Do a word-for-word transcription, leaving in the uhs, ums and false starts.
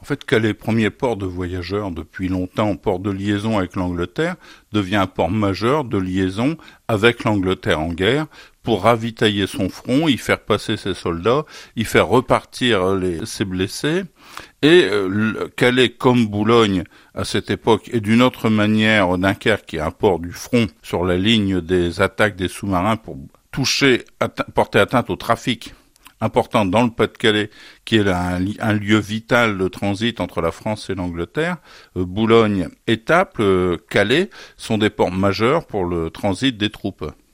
En fait, Calais, premier port de voyageurs depuis longtemps, port de liaison avec l'Angleterre, devient un port majeur de liaison avec l'Angleterre en guerre pour ravitailler son front, y faire passer ses soldats, y faire repartir les, ses blessés. Et euh, Calais, comme Boulogne, à cette époque, et d'une autre manière, Dunkerque, qui est un port du front sur la ligne des attaques des sous-marins pour toucher, atte- porter atteinte au trafic important dans le Pas-de-Calais, qui est un, un lieu vital de transit entre la France et l'Angleterre. Euh, Boulogne, Étaples, euh, Calais sont des ports majeurs pour le transit des troupes.